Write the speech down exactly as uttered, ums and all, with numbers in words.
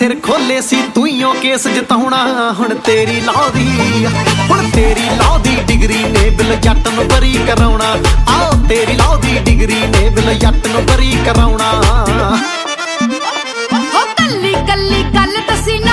ਸਿਰ ਖੋਲੇ ਸੀ ਤੂਈਓ ਕੇਸ ਜਿਤਾਉਣਾ ਹੁਣ ਤੇਰੀ ਲਾਅ ਦੀ ਹੁਣ ਤੇਰੀ ਲਾਅ ਦੀ ਡਿਗਰੀ ਨੇ ਬਿਲ ਜੱਟ ਨੂੰ ਬਰੀ ਕਰਾਉਣਾ ਆਓ ਤੇਰੀ ਲਾਅ ਦੀ ਡਿਗਰੀ ਨੇ ਬਿਲ ਜੱਟ ਨੂੰ ਬਰੀ ਕਰਾਉਣਾ ਹੋ ਕੱਲੀ ਕੱਲੀ ਗੱਲ ਤੁਸੀਂ